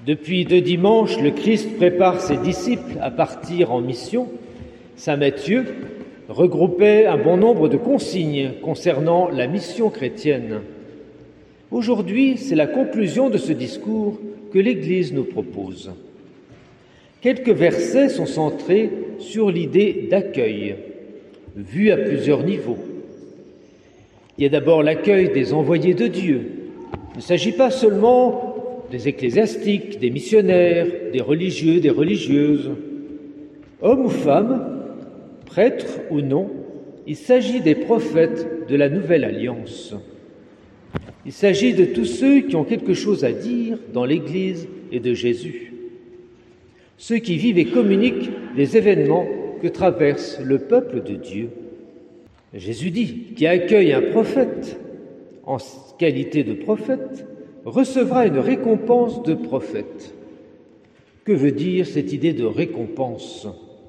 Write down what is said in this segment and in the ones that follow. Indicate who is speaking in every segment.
Speaker 1: Depuis 2 dimanches, le Christ prépare ses disciples à partir en mission. Saint Matthieu regroupait un bon nombre de consignes concernant la mission chrétienne. Aujourd'hui, c'est la conclusion de ce discours que l'Église nous propose. Quelques versets sont centrés sur l'idée d'accueil, vue à plusieurs niveaux. Il y a d'abord l'accueil des envoyés de Dieu. Il ne s'agit pas seulement des ecclésiastiques, des missionnaires, des religieux, des religieuses. Hommes ou femmes, prêtres ou non, il s'agit des prophètes de la Nouvelle Alliance. Il s'agit de tous ceux qui ont quelque chose à dire dans l'Église et de Jésus. Ceux qui vivent et communiquent les événements que traverse le peuple de Dieu. Jésus dit « Qui accueille un prophète en qualité de prophète recevra une récompense de prophète. » Que veut dire cette idée de récompense ?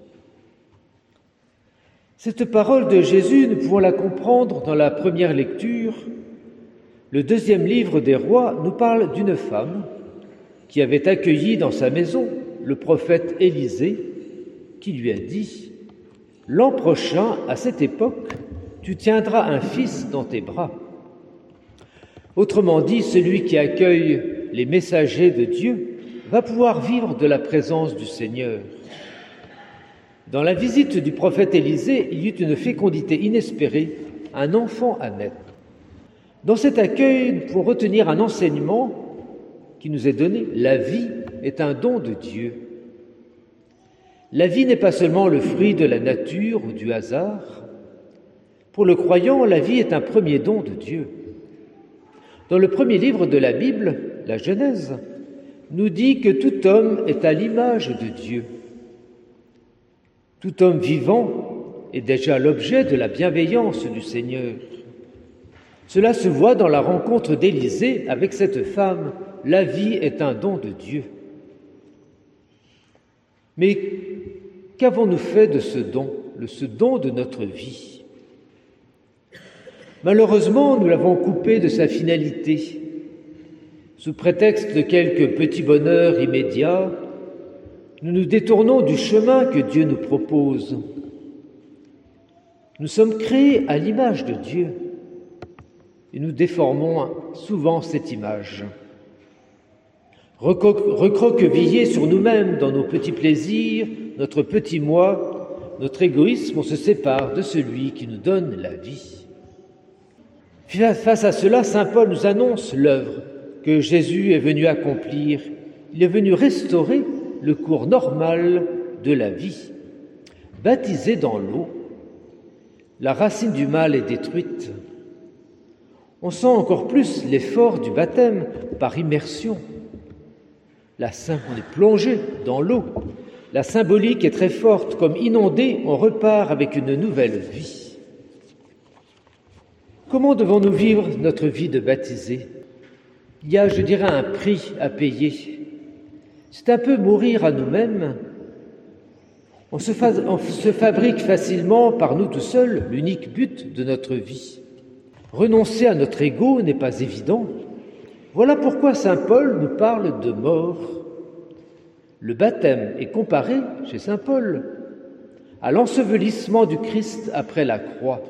Speaker 1: Cette parole de Jésus, nous pouvons la comprendre dans la première lecture. Le 2e livre des Rois nous parle d'une femme qui avait accueilli dans sa maison le prophète Élisée, qui lui a dit « L'an prochain, à cette époque, tu tiendras un fils dans tes bras. » Autrement dit, celui qui accueille les messagers de Dieu va pouvoir vivre de la présence du Seigneur. Dans la visite du prophète Élisée, il y eut une fécondité inespérée, un enfant à naître. Dans cet accueil, nous pouvons retenir un enseignement qui nous est donné. La vie est un don de Dieu. La vie n'est pas seulement le fruit de la nature ou du hasard. Pour le croyant, la vie est un premier don de Dieu. Dans le premier livre de la Bible, la Genèse, nous dit que tout homme est à l'image de Dieu. Tout homme vivant est déjà l'objet de la bienveillance du Seigneur. Cela se voit dans la rencontre d'Élisée avec cette femme. La vie est un don de Dieu. Mais qu'avons-nous fait de ce don de notre vie ? Malheureusement, nous l'avons coupé de sa finalité. Sous prétexte de quelques petits bonheurs immédiats, nous nous détournons du chemin que Dieu nous propose. Nous sommes créés à l'image de Dieu et nous déformons souvent cette image. Recroquevillés sur nous-mêmes dans nos petits plaisirs, notre petit moi, notre égoïsme, on se sépare de celui qui nous donne la vie. Face à cela, saint Paul nous annonce l'œuvre que Jésus est venu accomplir. Il est venu restaurer le cours normal de la vie. Baptisé dans l'eau, la racine du mal est détruite. On sent encore plus l'effort du baptême par immersion. On est plongé dans l'eau. La symbolique est très forte. Comme inondé, on repart avec une nouvelle vie. Comment devons-nous vivre notre vie de baptisé ? Il y a, je dirais, un prix à payer. C'est un peu mourir à nous-mêmes. On se fabrique facilement par nous tout seuls l'unique but de notre vie. Renoncer à notre ego n'est pas évident. Voilà pourquoi saint Paul nous parle de mort. Le baptême est comparé, chez saint Paul, à l'ensevelissement du Christ après la croix.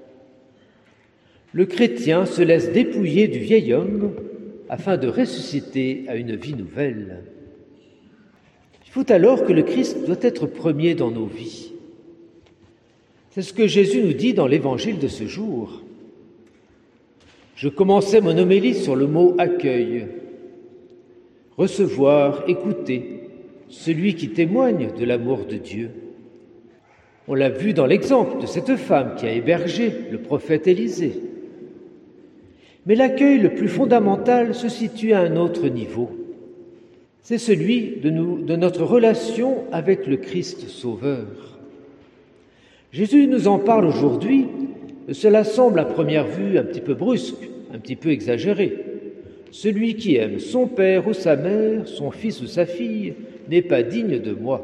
Speaker 1: Le chrétien se laisse dépouiller du vieil homme afin de ressusciter à une vie nouvelle. Il faut alors que le Christ doit être premier dans nos vies. C'est ce que Jésus nous dit dans l'évangile de ce jour. Je commençais mon homélie sur le mot « accueil ». Recevoir, écouter, celui qui témoigne de l'amour de Dieu. On l'a vu dans l'exemple de cette femme qui a hébergé le prophète Élisée. Mais l'accueil le plus fondamental se situe à un autre niveau. C'est celui de notre relation avec le Christ Sauveur. Jésus nous en parle aujourd'hui. Cela semble à première vue un petit peu brusque, un petit peu exagéré. Celui qui aime son père ou sa mère, son fils ou sa fille, n'est pas digne de moi.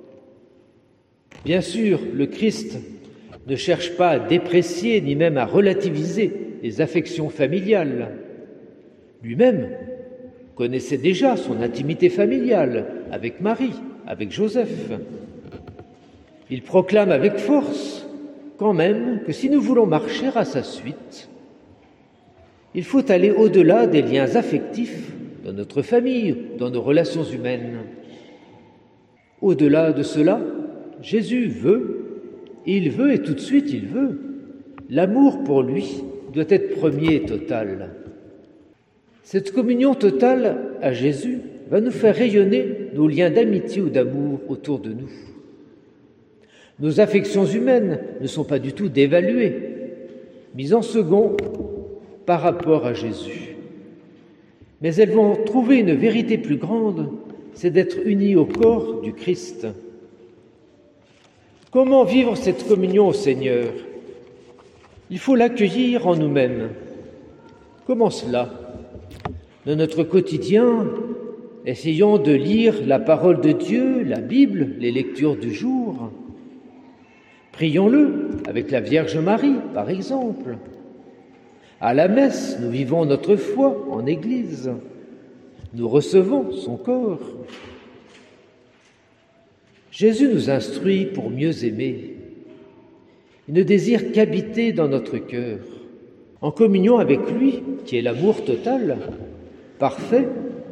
Speaker 1: Bien sûr, le Christ ne cherche pas à déprécier ni même à relativiser les affections familiales. Lui-même connaissez déjà son intimité familiale avec Marie, avec Joseph. Il proclame avec force quand même que si nous voulons marcher à sa suite, il faut aller au-delà des liens affectifs dans notre famille, dans nos relations humaines. Au-delà de cela, Jésus veut, il veut et tout de suite il veut. L'amour pour lui doit être premier et total. Cette communion totale à Jésus va nous faire rayonner nos liens d'amitié ou d'amour autour de nous. Nos affections humaines ne sont pas du tout dévaluées, mises en second par rapport à Jésus. Mais elles vont trouver une vérité plus grande, c'est d'être unies au corps du Christ. Comment vivre cette communion au Seigneur ? Il faut l'accueillir en nous-mêmes. Comment cela ? Dans notre quotidien, essayons de lire la parole de Dieu, la Bible, les lectures du jour. Prions-le avec la Vierge Marie, par exemple. À la messe, nous vivons notre foi en Église. Nous recevons son corps. Jésus nous instruit pour mieux aimer. Il ne désire qu'habiter dans notre cœur, en communion avec lui, qui est l'amour total, parfait.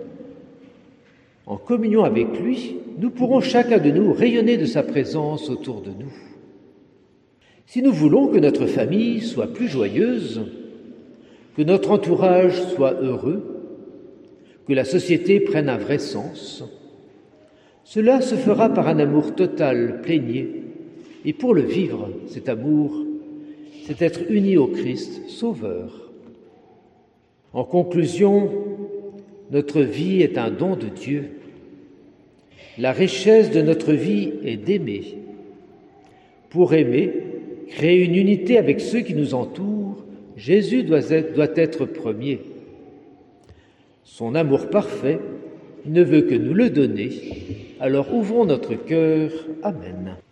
Speaker 1: En communion avec lui, nous pourrons chacun de nous rayonner de sa présence autour de nous. Si nous voulons que notre famille soit plus joyeuse, que notre entourage soit heureux, que la société prenne un vrai sens, cela se fera par un amour total, plénier. Et pour le vivre, cet amour, c'est être unis au Christ, Sauveur. En conclusion, notre vie est un don de Dieu. La richesse de notre vie est d'aimer. Pour aimer, créer une unité avec ceux qui nous entourent, Jésus doit être premier. Son amour parfait ne veut que nous le donner. Alors ouvrons notre cœur. Amen.